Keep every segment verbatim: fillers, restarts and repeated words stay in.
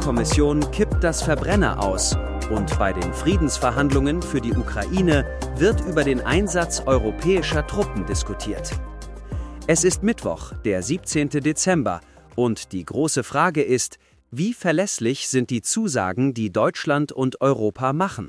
U-Kommission kippt das Verbrenner aus und bei den Friedensverhandlungen für die Ukraine wird über den Einsatz europäischer Truppen diskutiert. Es ist Mittwoch, der siebzehnten Dezember, und die große Frage ist, wie verlässlich sind die Zusagen, die Deutschland und Europa machen?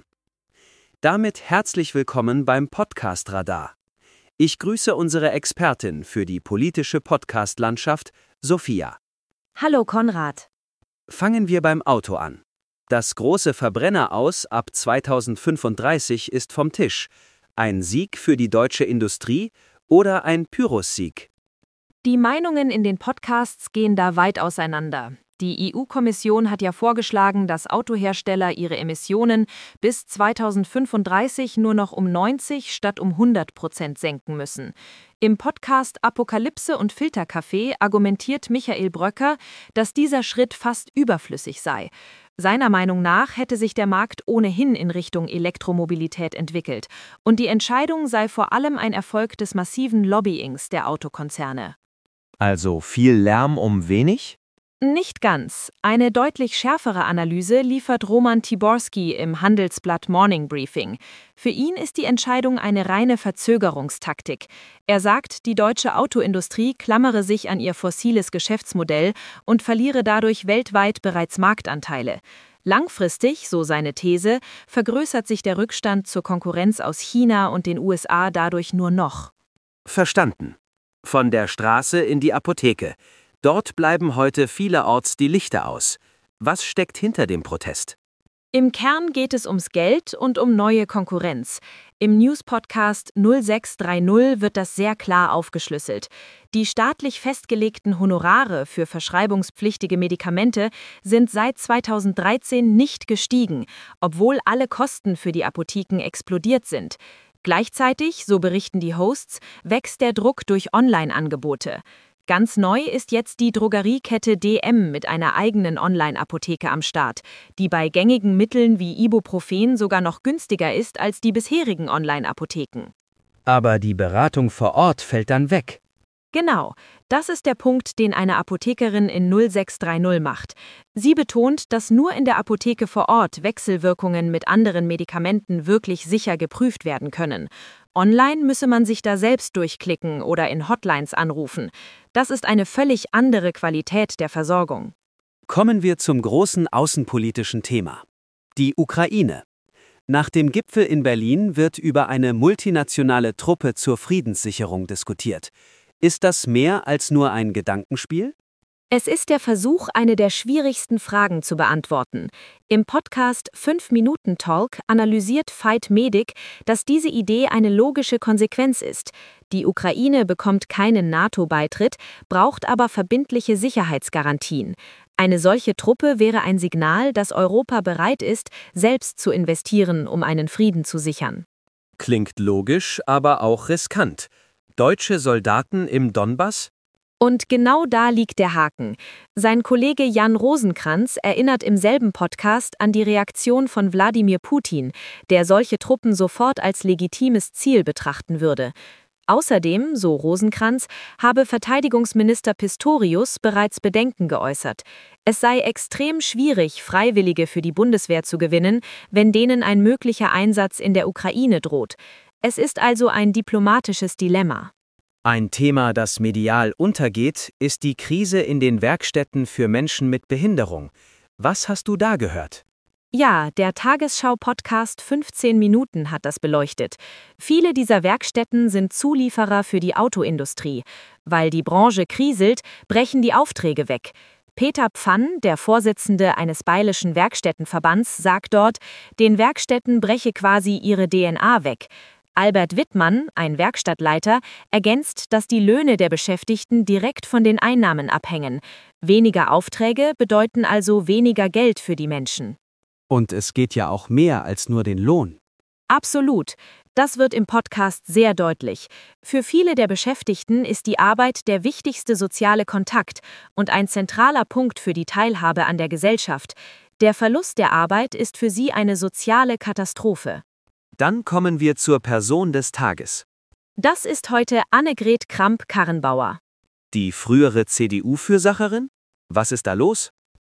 Damit herzlich willkommen beim Podcast Radar. Ich grüße unsere Expertin für die politische Podcast-Landschaft, Sophia. Hallo Konrad. Fangen wir beim Auto an. Das große Verbrenner-Aus ab zweitausendfünfunddreißig ist vom Tisch. Ein Sieg für die deutsche Industrie oder ein Pyrrhus-Sieg? Die Meinungen in den Podcasts gehen da weit auseinander. Die E U-Kommission hat ja vorgeschlagen, dass Autohersteller ihre Emissionen bis zweitausendfünfunddreißig nur noch um neunzig statt um hundert Prozent senken müssen. Im Podcast Apokalypse und Filterkaffee argumentiert Michael Bröcker, dass dieser Schritt fast überflüssig sei. Seiner Meinung nach hätte sich der Markt ohnehin in Richtung Elektromobilität entwickelt und die Entscheidung sei vor allem ein Erfolg des massiven Lobbyings der Autokonzerne. Also viel Lärm um wenig? Nicht ganz. Eine deutlich schärfere Analyse liefert Roman Tiborski im Handelsblatt Morning Briefing. Für ihn ist die Entscheidung eine reine Verzögerungstaktik. Er sagt, die deutsche Autoindustrie klammere sich an ihr fossiles Geschäftsmodell und verliere dadurch weltweit bereits Marktanteile. Langfristig, so seine These, vergrößert sich der Rückstand zur Konkurrenz aus China und den U S A dadurch nur noch. Verstanden. Von der Straße in die Apotheke. Dort bleiben heute vielerorts die Lichter aus. Was steckt hinter dem Protest? Im Kern geht es ums Geld und um neue Konkurrenz. Im News-Podcast null sechs drei null wird das sehr klar aufgeschlüsselt. Die staatlich festgelegten Honorare für verschreibungspflichtige Medikamente sind seit zweitausenddreizehn nicht gestiegen, obwohl alle Kosten für die Apotheken explodiert sind. Gleichzeitig, so berichten die Hosts, wächst der Druck durch Online-Angebote. Ganz neu ist jetzt die Drogeriekette D M mit einer eigenen Online-Apotheke am Start, die bei gängigen Mitteln wie Ibuprofen sogar noch günstiger ist als die bisherigen Online-Apotheken. Aber die Beratung vor Ort fällt dann weg. Genau, das ist der Punkt, den eine Apothekerin in null sechs drei null macht. Sie betont, dass nur in der Apotheke vor Ort Wechselwirkungen mit anderen Medikamenten wirklich sicher geprüft werden können. Online müsse man sich da selbst durchklicken oder in Hotlines anrufen. Das ist eine völlig andere Qualität der Versorgung. Kommen wir zum großen außenpolitischen Thema. Die Ukraine. Nach dem Gipfel in Berlin wird über eine multinationale Truppe zur Friedenssicherung diskutiert. Ist das mehr als nur ein Gedankenspiel? Es ist der Versuch, eine der schwierigsten Fragen zu beantworten. Im Podcast fünf Minuten Talk analysiert Veit Medic, dass diese Idee eine logische Konsequenz ist. Die Ukraine bekommt keinen NATO-Beitritt, braucht aber verbindliche Sicherheitsgarantien. Eine solche Truppe wäre ein Signal, dass Europa bereit ist, selbst zu investieren, um einen Frieden zu sichern. Klingt logisch, aber auch riskant. Deutsche Soldaten im Donbass? Und genau da liegt der Haken. Sein Kollege Jan Rosenkrantz erinnert im selben Podcast an die Reaktion von Wladimir Putin, der solche Truppen sofort als legitimes Ziel betrachten würde. Außerdem, so Rosenkrantz, habe Verteidigungsminister Pistorius bereits Bedenken geäußert. Es sei extrem schwierig, Freiwillige für die Bundeswehr zu gewinnen, wenn denen ein möglicher Einsatz in der Ukraine droht. Es ist also ein diplomatisches Dilemma. Ein Thema, das medial untergeht, ist die Krise in den Werkstätten für Menschen mit Behinderung. Was hast du da gehört? Ja, der Tagesschau-Podcast fünfzehn Minuten hat das beleuchtet. Viele dieser Werkstätten sind Zulieferer für die Autoindustrie. Weil die Branche kriselt, brechen die Aufträge weg. Peter Pfann, der Vorsitzende eines bayerischen Werkstättenverbands, sagt dort, den Werkstätten breche quasi ihre D N A weg. Albert Wittmann, ein Werkstattleiter, ergänzt, dass die Löhne der Beschäftigten direkt von den Einnahmen abhängen. Weniger Aufträge bedeuten also weniger Geld für die Menschen. Und es geht ja auch mehr als nur den Lohn. Absolut. Das wird im Podcast sehr deutlich. Für viele der Beschäftigten ist die Arbeit der wichtigste soziale Kontakt und ein zentraler Punkt für die Teilhabe an der Gesellschaft. Der Verlust der Arbeit ist für sie eine soziale Katastrophe. Dann kommen wir zur Person des Tages. Das ist heute Annegret Kramp-Karrenbauer. Die frühere C D U-Fürsacherin? Was ist da los?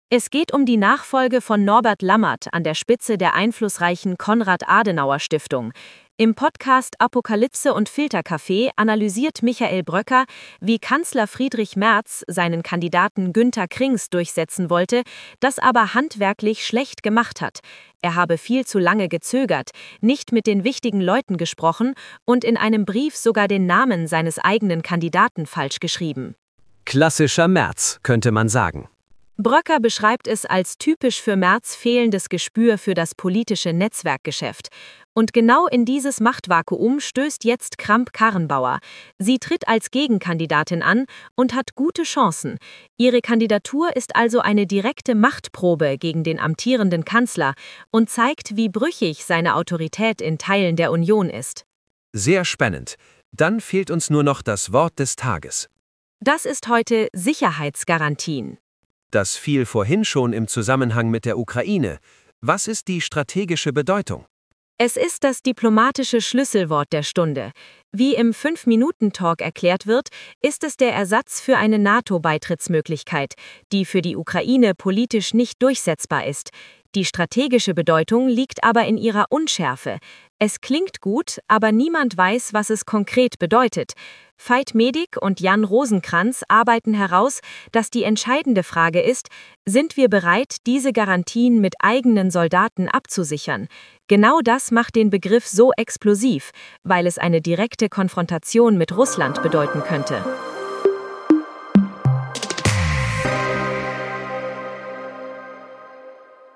Es geht um die Nachfolge von Norbert Lammert an der Spitze der einflussreichen Konrad-Adenauer-Stiftung. Im Podcast Apokalypse und Filterkaffee analysiert Michael Bröcker, wie Kanzler Friedrich Merz seinen Kandidaten Günther Krings durchsetzen wollte, das aber handwerklich schlecht gemacht hat. Er habe viel zu lange gezögert, nicht mit den wichtigen Leuten gesprochen und in einem Brief sogar den Namen seines eigenen Kandidaten falsch geschrieben. Klassischer Merz, könnte man sagen. Bröcker beschreibt es als typisch für Merz fehlendes Gespür für das politische Netzwerkgeschäft. Und genau in dieses Machtvakuum stößt jetzt Kramp-Karrenbauer. Sie tritt als Gegenkandidatin an und hat gute Chancen. Ihre Kandidatur ist also eine direkte Machtprobe gegen den amtierenden Kanzler und zeigt, wie brüchig seine Autorität in Teilen der Union ist. Sehr spannend. Dann fehlt uns nur noch das Wort des Tages. Das ist heute Sicherheitsgarantien. Das fiel vorhin schon im Zusammenhang mit der Ukraine. Was ist die strategische Bedeutung? Es ist das diplomatische Schlüsselwort der Stunde. Wie im fünf-Minuten-Talk erklärt wird, ist es der Ersatz für eine NATO-Beitrittsmöglichkeit, die für die Ukraine politisch nicht durchsetzbar ist. Die strategische Bedeutung liegt aber in ihrer Unschärfe. Es klingt gut, aber niemand weiß, was es konkret bedeutet. Veit Medig und Jan Rosenkranz arbeiten heraus, dass die entscheidende Frage ist, sind wir bereit, diese Garantien mit eigenen Soldaten abzusichern? Genau das macht den Begriff so explosiv, weil es eine direkte Konfrontation mit Russland bedeuten könnte.